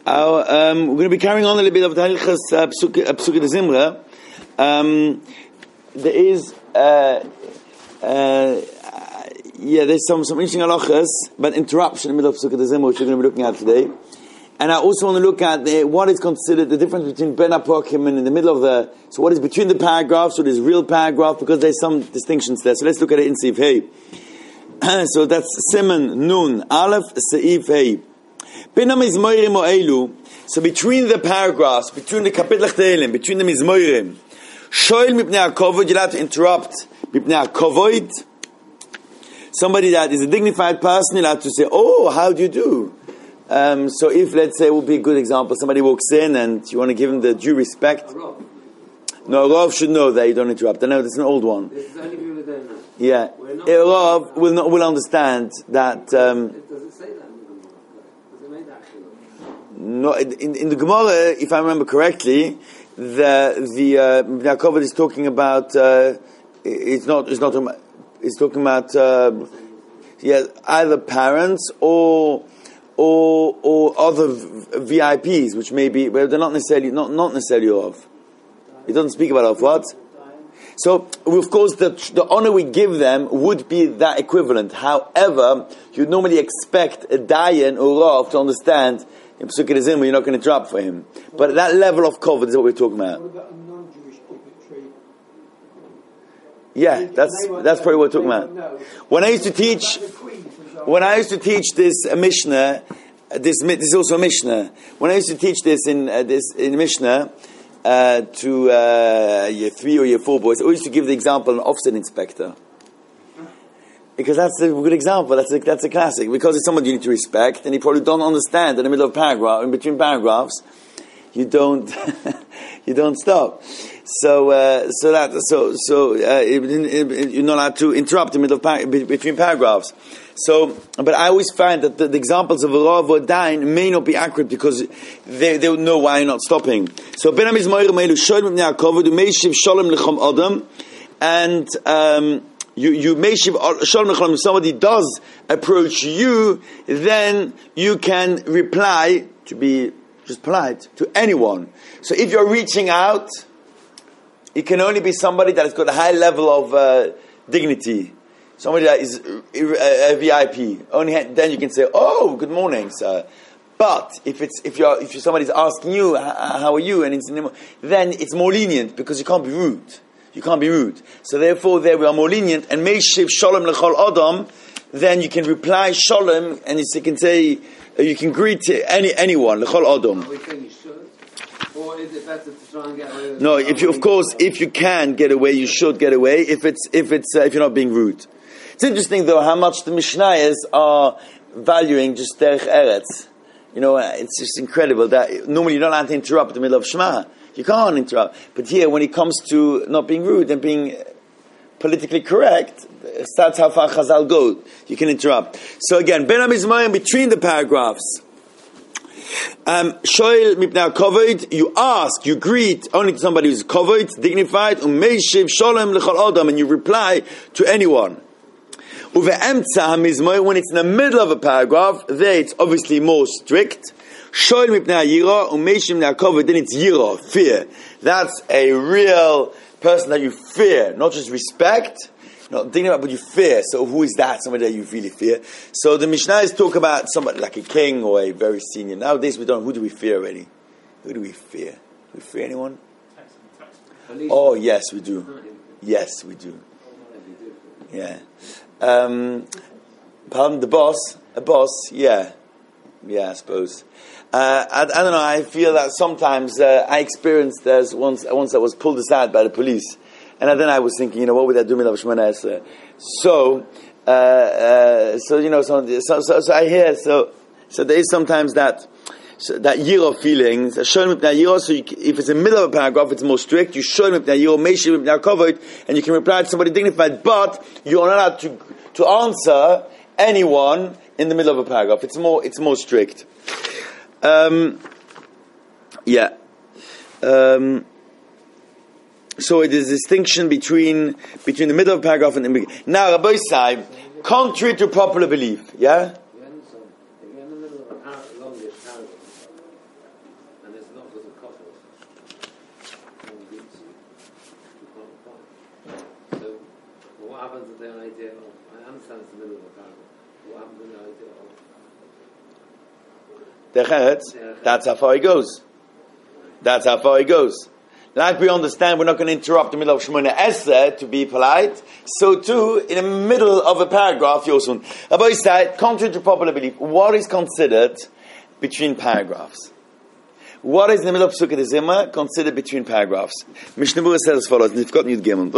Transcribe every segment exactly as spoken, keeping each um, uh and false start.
Our, um, we're going to be carrying on a little bit of the Hilchas uh, Psuke de Zimra. Um, there is, uh, uh, yeah, there's some, some interesting halachas, but interruption in the middle of Psuke de Zimra, which we're going to be looking at today. And I also want to look at the, what is considered the difference between Ben HaPokim and in the middle of the, so what is between the paragraphs, what is real paragraph, because there's some distinctions there. So let's look at it in Seif Hey. So that's Simon Nun Aleph Seif Hey. So between the paragraphs, between the Kapitl Tehilim, between the Mizmoirim, Shoel Mipnei HaKovod, you're allowed to interrupt Mipnei HaKovod. Somebody that is a dignified person, you're allowed to say, oh, how do you do? Um, so if, let's say, it would be a good example, somebody walks in and you want to give him the due respect. No, Rav should know that you don't interrupt. I know that's an old one. This is only people that don't know. Yeah. A Rav will, not, will understand that... Um, Does it say that? Does it make that clear? No, in, in the Gemara, if I remember correctly, the the uh, Yaakov is talking about. Uh, it's not. It's not. It's talking about. Uh, yeah, either parents or or or other V I Ps, which may be, but they're not necessarily not not necessarily of. He doesn't speak about of what. So, of course, the the honor we give them would be that equivalent. However, you'd normally expect a dayan or rav to understand. In Psuke de Zimra, you're not going to drop for him. But that level of cover is what we're talking about. What about a non-Jewish dignitary? Yeah, that's that's probably what we're talking about. When I used to teach, when I used to teach this a Mishnah, this this is also a Mishnah. When I used to teach this in uh, this in Mishnah uh, to uh, year three or year four boys, I always used to give the example of an offset inspector. Because that's a good example. That's a, that's a classic. Because it's someone you need to respect, and you probably don't understand in the middle of a paragraph, in between paragraphs, you don't, you don't stop. So, uh, so that, so, so uh, you're not allowed to interrupt in the middle of par- between paragraphs. So, but I always find that the, the examples of a Rav or Dain may not be accurate because they they don't know why you're not stopping. So, Ben HaMizmoir Meilu Shoel Mipnei HaKovod U'Meishiv Shalom L'Chom Adam, and um, You, you may shiv shalom lecholom. If somebody does approach you, then you can reply to be just polite to anyone. So if you're reaching out, it can only be somebody that has got a high level of uh, dignity, somebody that is a, a V I P. Only then you can say, "Oh, good morning, sir." But if it's if you're if somebody's asking you, "How are you?" and it's then it's more lenient because you can't be rude. You can't be rude. So therefore, there we are more lenient. And Meishiv Shalom L'chol Adam, then you can reply Shalom, and you can say, uh, you can greet any anyone L'chol Adam. Are we saying you should? Or is it better to try and get away with No, if you, of course, if you can get away, you should get away. If it's if it's uh, if you're not being rude. It's interesting though how much the Mishnayos are valuing just derech eretz. You know, it's just incredible that normally you're not allowed to interrupt in the middle of Shema. You can't interrupt. But here, when it comes to not being rude and being politically correct, that's how far Chazal go. You can interrupt. So again, Ben HaMizmorim between the paragraphs. Um, Shoel Mipnei HaKovod, you ask, you greet only to somebody who's kovod, dignified, U'Meishiv Shalom L'chol Adam, and you reply to anyone. Uve'emtza HaMizmorim, when it's in the middle of a paragraph, there it's obviously more strict. Shoel Mipnei HaYira, U'Meishiv Mipnei HaKovod, then it's Yira, fear. That's a real person that you fear, not just respect, not thinking about, but you fear. So who is that? Somebody that you really fear. So the Mishnahs talk about somebody like a king or a very senior. Nowadays we don't. Who do we fear already? Who do we fear? Do we fear anyone? Oh yes, we do. Yes, we do. Yeah. Um, pardon, the boss. A boss. Yeah. Yeah, I suppose. Uh, I, I don't know. I feel that sometimes uh, I experienced as once. Once I was pulled aside by the police, and then I was thinking, you know, what would I do with Shemona Esrei? So, uh, uh, so you know, so, so, so, so I hear. So, so there is sometimes that so that yiro feeling. So, so you, if it's in the middle of a paragraph, it's more strict. You show him yiro, meishiv mipnei HaKovod, and you can reply to somebody dignified, but you are not allowed to to answer anyone in the middle of a paragraph. It's more. It's more strict. Um, yeah. Um, so it is a distinction between between the middle of the paragraph and the beginning. Now, Rabbi Sai, contrary to popular belief, yeah? So, what happens with the idea of, I understand it's the middle of a paragraph, what happens with the idea of? Derech, that's how far he goes. That's how far he goes. Like we understand, we're not going to interrupt the middle of Shemona Esrei to be polite. So too, in the middle of a paragraph, Yosun. Rabbi said, contrary to popular belief, what is considered between paragraphs? What is in the middle of Pesukei de Zimra considered between paragraphs? Mishnah Berurah says as follows: Nifkot Yud Gimel.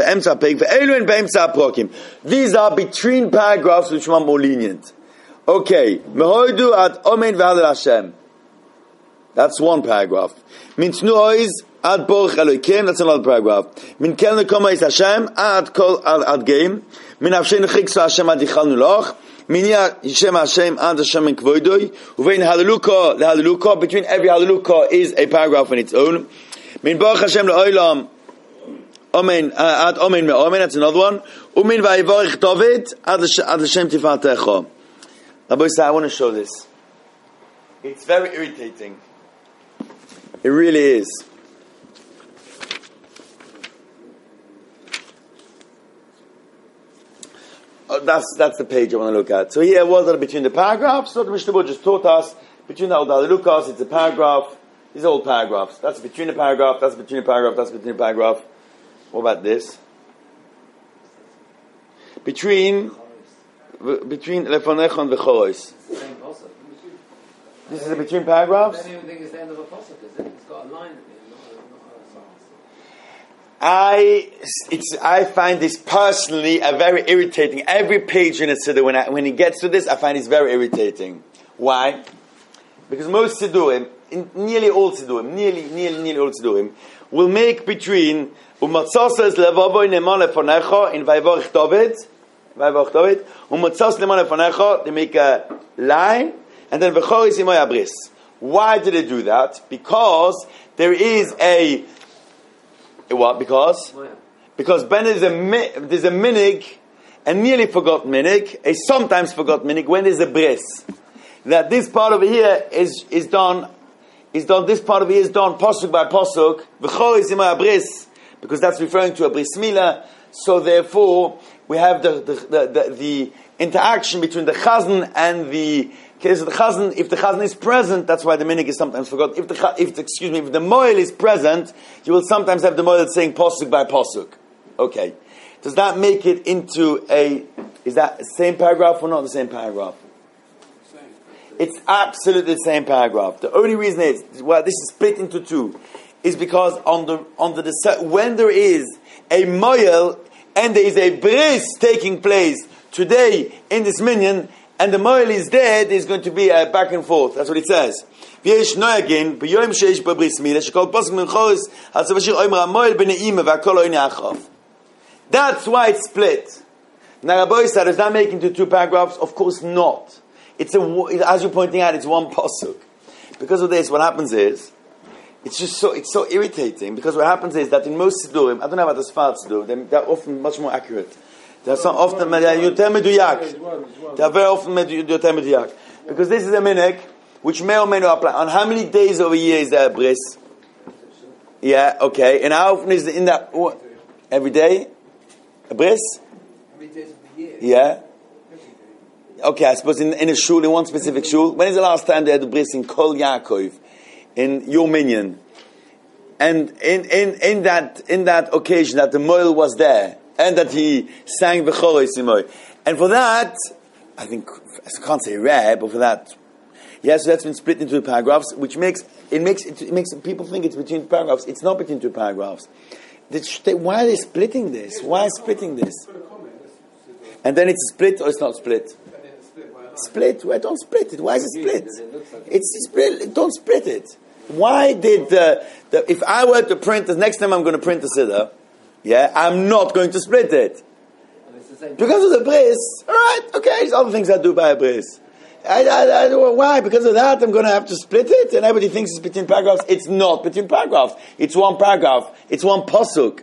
These are between paragraphs which are more lenient. Okay, Mehoidu ad Omen v'Halel Hashem. That's one paragraph. Min Tnuois ad Boruch Elokim. That's another paragraph. Min Kel Nekoma is Hashem ad Kol ad Geim. Min Avshein Chiksu Hashem ad Yichalnu Loch. Min Yishem Hashem ad Hashem in Kvoidoi. Uvein Hallelujah leHallelujah. Between every Hallelujah is a paragraph on its own. Min Baruch Hashem leOlam. Amen. Ad Amen me'Amen. That's another one. Umin vayivorich David ad Hashem Tifatecha. Rabbi said, I want to show this. It's very irritating. It really is. Oh, that's that's the page I want to look at. So here, what are between the paragraphs? So the Mishnah Berurah just taught us between the Halalukas, it's a paragraph. These are all paragraphs. That's between the paragraph. That's between the paragraph. That's between the paragraph. What about this? Between between Lefanecha and V'choros. This is a between paragraphs. I don't even think it's the end of a pasuk, is it? It's got a line at the end, not a, not a I it's I find this personally a very irritating. Every page in a siddur, when I, when it gets to this, I find it's very irritating. Why? Because most siddurim, in nearly all siddurim, nearly nearly nearly all siddurim, will make between umatzosas levavoy neman lefanecha in vayivorich David, vayivorich David, umatzos neman lefanecha. They make a line. And then v'choris imoy abris. Why did they do that? Because there is a, a what? Because Oh, yeah. because Ben is a there's a minig, a nearly forgotten minig, a sometimes forgotten minig when there's a bris. That this part over here is is done is done. This part over here is done pasuk by pasuk. V'choris imoy abris, because that's referring to a bris milah. So therefore, we have the the the, the, the interaction between the chazan and the case of the chazan. If the chazan is present, that's why the minig is sometimes forgotten. If the if the, excuse me, if the moil is present, you will sometimes have the moil saying pasuk by pasuk. Okay, does that make it into a? Is that the same paragraph or not the same paragraph? Same. It's absolutely the same paragraph. The only reason is well, this is split into two, is because on the on the when there is a moil and there is a bris taking place today in this minyan, and the moil is there, there's going to be a back and forth. That's what it says. That's why it's split. Now, Rabbi said, does that make into two paragraphs? Of course not. It's a, as you're pointing out, it's one pasuk. Because of this, what happens is, it's just so, it's so irritating, because what happens is that in most siddurim, I don't know about the Sfard siddur, they're, they're often much more accurate. They're some often yoter meduyak. They're very often yoter meduyak, because this is a minik which may or may not apply. On how many days of a year is there a bris? Yeah, okay. And how often is it in that? What, every day, a bris? How many days of the year? Yeah. Okay, I suppose in, in a shul, in one specific shul. When is the last time they had a bris in Kol Yaakov, in your minyan? And in, in, in that in that occasion that the moil was there, and that he sang V'choros imoy. And for that, I think, I can't say rare, but for that, yes, so that's been split into two paragraphs, which makes, it makes, it, it makes people think it's between paragraphs. It's not between two paragraphs. They, why are they splitting this? Why splitting this? And then it's split or it's not split? Split? Why don't split it? Why is it split? It's split. Don't split it. Why did the, the if I were to print the next time I'm going to print the siddur, yeah, I'm not going to split it. Because of the bris. Alright, okay, there's other things I do by a bris. I, I, I, why? Because of that I'm going to have to split it? And everybody thinks it's between paragraphs. It's not between paragraphs. It's one paragraph. It's one pasuk.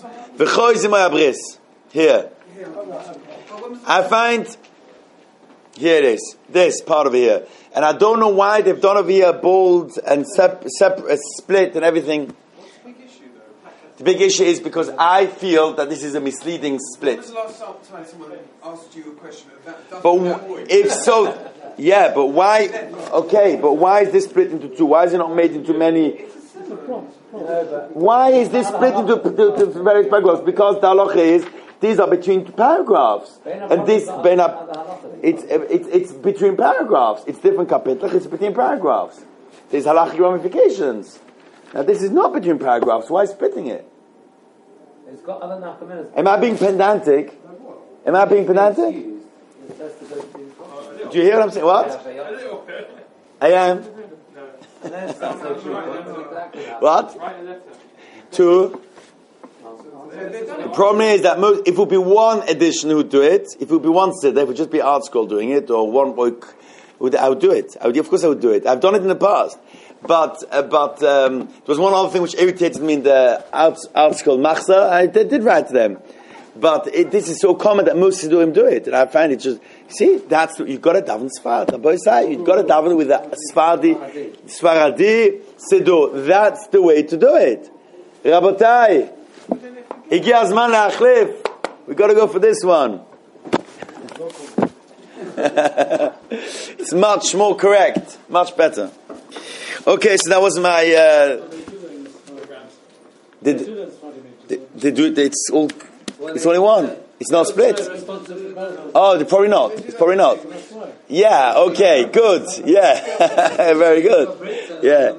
V'choros imoy abris. Here. I find Here it is. This part over here. And I don't know why they've done over here bold and sep- sep- uh, split and everything. What's the big issue though? The big issue is because I feel that this is a misleading When split. was the last time someone asked you a question of that? Doesn't But that w- point? if so, yeah, but why, okay, but why is this split into two? Why is it not made into many? Why is this split into, into, into various paragraphs? Because the halacha is, these are between two paragraphs. And this, it's, it's, it's between paragraphs. It's different kapitach, it's between paragraphs. There's halachic ramifications. Now this is not between paragraphs, why splitting it? It's got other nafkaminas. Am I being pedantic? Am I being pedantic? Do you hear what I'm saying? What? I am. What? Two. The problem is that most, if it would be one edition who would do it, if it would be one sitter, if it would just be Art School doing it, or one boy, would, I would do it. I would, of course I would do it. I've done it in the past. But, uh, but, um, there was one other thing which irritated me in the Art, art School Machzor. I did, did write to them. But it, this is so common that most Siddurim do it. And I find it just, see, that's, you've got to daven Sfarad. Boy say, you've got to daven with a Sfaradi, Sfaradi Siddur. That's the way to do it. Rabotai, Igi Azman La'achlif. We've got to go for this one. It's much more correct. Much better. Okay, so that was my, uh, did, did, they do it, it's all, it's only one. It's not split. Oh, they're probably not. It's probably not. Yeah, okay, good. Yeah, very good. Yeah.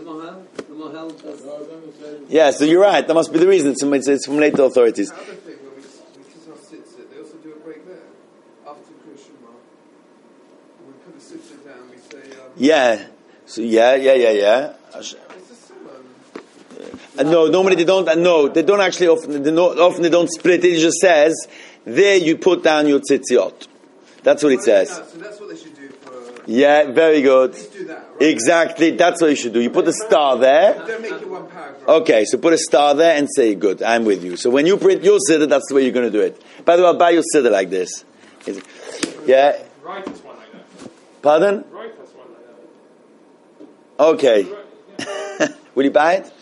Yeah, so you're right. That must be the reason. It's, it's, it's from later authorities. The other thing, when we just, we just have sit-sit, they also do a break there. After Kushima, we put the sit-sit down, we say... Um, Yeah. So, yeah, yeah, yeah, yeah. it's a similar... Uh, no, normally they don't. Uh, no, they don't actually. Often they, don't, often they don't split it. It just says there you put down your tzitziot. That's what it says. So that's what they should do for... Yeah, very good. Please do that, right? Exactly. That's what you should do. You put a star there. Don't make it one paragraph. Okay, so put a star there and say good. I'm with you. So when you print your siddur, that's the way you're going to do it. By the way, I'll buy your siddur like this. Yeah. Write us one like that. Pardon? Write us one like that. Okay. Will you buy it?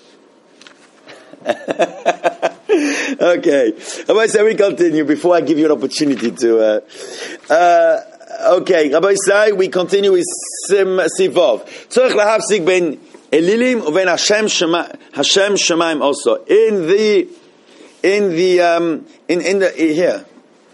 Okay. Rabbi Say, we continue before I give you an opportunity to. Uh, uh, okay, Rabbi Say, we continue with Sim Sivov. Tzorich lahafsik ben Elilim uven Hashem Shema Hashem Shemaim also in the in the um, in in the here.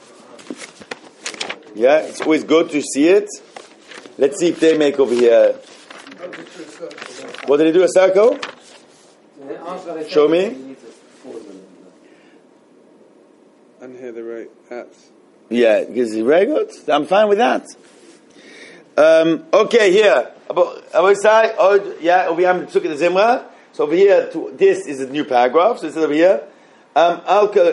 Yeah, it's always good to see it. Let's see if they make over here. What did they do? A circle? Show me. And here the right hats. Yeah, because it's very good. I'm fine with that. Um, okay, here. About, about say, oh, yeah, over here, I'm looking at the Zimra. So over here, to, this is a new paragraph. So this is over here. Um,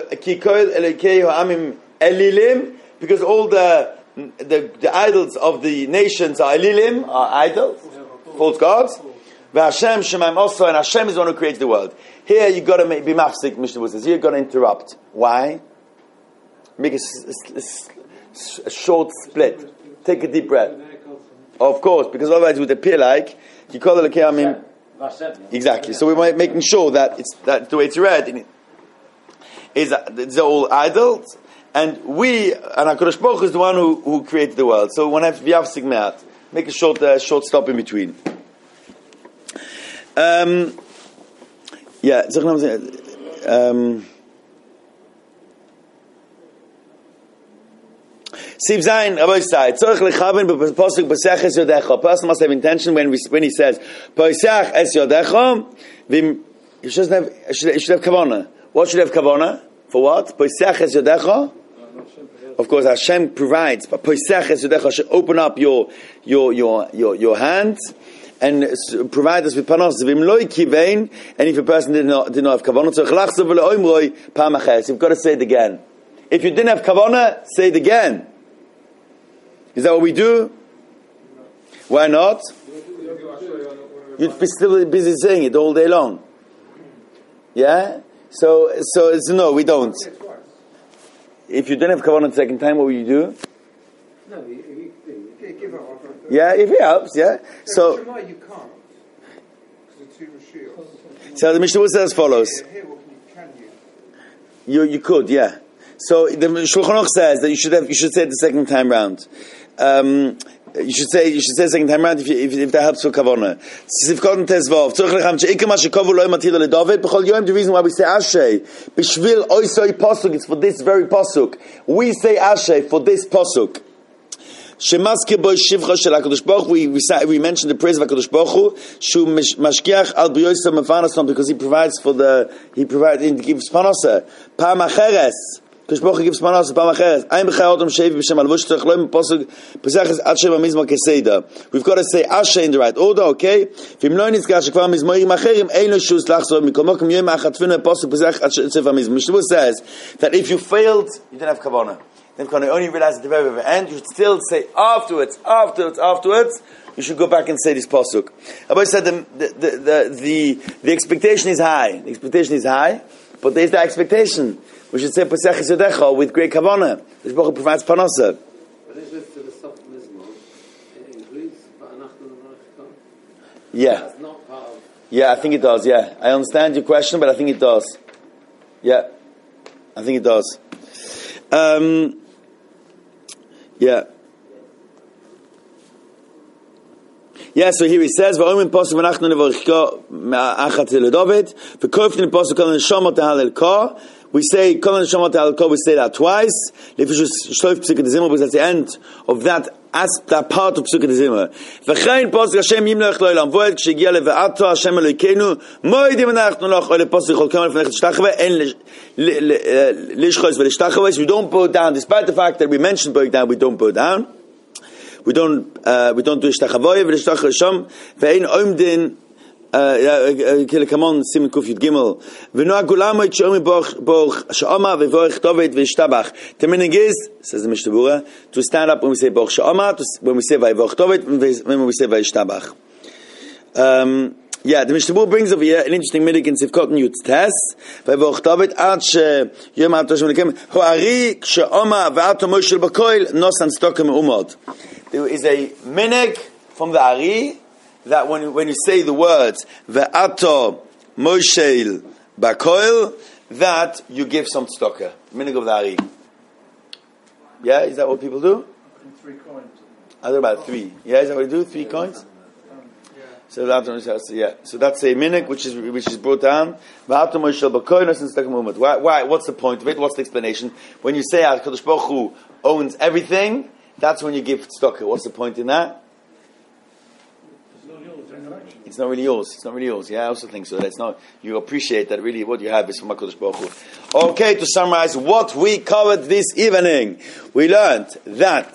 because all the, the the idols of the nations are Elilim, are idols, false gods. Hashem Shemaim also, and Hashem is the one who creates the world. Here you got to be mafsik. Mishnah says here you got to interrupt. Why? Make a, a, a, a short split. Take a deep breath. Of course, because otherwise it would appear like you call it a mean, exactly. So we're making sure that it's that the way it's read is that they're all idols, and we and HaKadosh Baruch Hu is the one who, who created the world. So when we have sigmat, make a short uh, short stop in between. Um, yeah, um, Siv Zayin, Rabbi Say, Tzorich lechaben b'posuk b'sech es yodecha. A person must have intention when we, when he says b'sech es yodecha. You should have you should have kavanah. What should have kavanah? For what? B'sech es yodecha. Of course, Hashem provides. But b'sech es yodecha should open up your your your your your hands and provide us with panos. V'im loy kivein. And if a person did not did not have kavanah, so chalachzav v'leoimroi pam achas. You've got to say it again. If you didn't have kavanah, say it again. Is that what we do? Why not? You'd be still busy saying it all day long. Yeah? So, so it's, no, we don't. It twice. If you didn't have kavanah the second time, what will you do? No, if you, if Yeah, if it helps, yeah. So, Shema, you can't. Because the two Mashiachs. so the Mishnah says as follows. Here, here, what can you? Can you? You you could, yeah. So the Shulchan Aruch says that you should have you should say it the second time round. Um, you should say you should say the second time round if you, if, if that helps for kavanah. Sifkot tezvav. Tzorich lechem sheikam shekavu lo matila leDavid. B'chol yom. The reason why we say Ashay b'shvil oisoi pasuk is for this very pasuk. We say Ashay for this pasuk. Shemaskir bo shivcha shel HaKadosh Baruch Hu. We we, we mentioned the praise of HaKadosh Baruch Hu. Shu mashkiach al b'yoysa mefanason, because he provides for the he provides he gives panasa. Pam acheres. HaKadosh Baruch Hu gives panasa. Pam acheres. Ein b'chai odom shevi b'shem alvush tzarich lo pasuk pesachas ad shem mizmor keseda. We've got to say Asher in the right order, okay? V'im lo nizkar shekvar mizmorim acherim ein lo shus lachzor mikomokim yom achad tfina pasuk pesach ad shem mizmor. Mishnah says that if you failed, you didn't have kavanah. Then when you only realize at the very, very end, you should still say afterwards, afterwards, afterwards, you should go back and say this pasuk. Abba said the the, the the the expectation is high. The expectation is high, but there's the expectation. We should say Pesach Yisodecha with great kavanah. This Baruch provides panasa. But is this to the soft mizmor? It includes Ba'anachnu L'Marachikon? Yeah. That's not part of... Yeah, I think it does, yeah. I understand your question, but I think it does. Yeah. I think it does. Um... Yeah. Yeah, so here he says, "Va'omen pasuk v'nachnu nevarchka me'achat leDavid, v'koftin pasuk kol neshama tehalel ka." We say kol neshama tehalel ka. We say that twice. Lefishus shloif psukim dezimah, because that's the end of that as that part of psukim dezimah. V'chein pasuk Hashem yimlech lo'elam voed kshegia leve'ato Hashem Elokeinu moedim anachnu lach ole pasuk chol kamal v'nechet shtachave en lishchos v'lishtachave. We don't bow down, despite the fact that we mentioned bowing down. We don't bow down. We don't uh, we don't do ishtachavoy v'lishtachave sham ve'ein omdin. Uh, come on, Simon Kuf Yud Gimel. V'noa gulamo it shomi boch boch shama v'vorech David v'ishtabach. The meaning is, says the Mishnah Berurah, to stand up when we say boch shama, when we say v'vorech David, when we say v'ishtabach. Um, yeah, the Mishnah Berurah brings over here an interesting minig in Sivkot Yud Tes. V'vorech David ad she yom ha'atoshim lekem ho'ari k'shama v'ato moshel b'koil nosan stokem umod. There is a minig from the Ari that when when you say the words ve'ato mosheil bakoil, that you give some tzedakah. Minig of the Ari. Yeah, is that what people do? Three coins. I don't know about three. Yeah, is that what you do? Three yeah, coins. Um, yeah. So that yeah. So that's a minig which is which is brought down. Ve'ato mosheil bakoil nosan stokem umod. Why? Why? What's the point of it? What's the explanation? When you say HaKadosh Baruch Hu owns everything, that's when you give tzedakah. What's the point in that? It's not really yours. It's not really yours. Yeah, I also think so. That's not. You appreciate that really what you have is from HaKadosh Baruch Hu. Okay, to summarize what we covered this evening, we learned that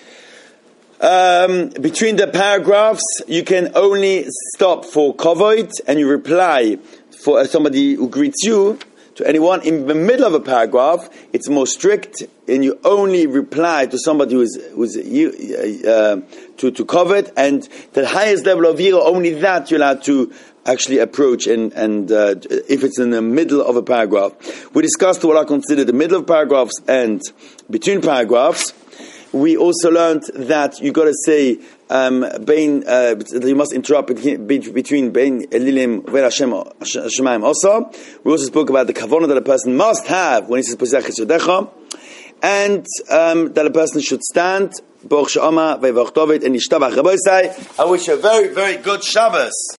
um, between the paragraphs you can only stop for kavod and you reply for somebody who greets you. To anyone in the middle of a paragraph, it's more strict, and you only reply to somebody who is who is uh, to to covet, and the highest level of hero, only that you're allowed to actually approach, and and uh, if it's in the middle of a paragraph. We discussed what I consider the middle of paragraphs and between paragraphs. We also learned that you got to say um, bein, uh, you must interrupt between bein elilim ve'Hashem Shemayim also. We also spoke about the kavanah that a person must have when he says Pesach Yisodecha, and um, that a person should stand boch shama ve'vorech David and yishtabach. Rabbi say, I wish you a very very good Shabbos.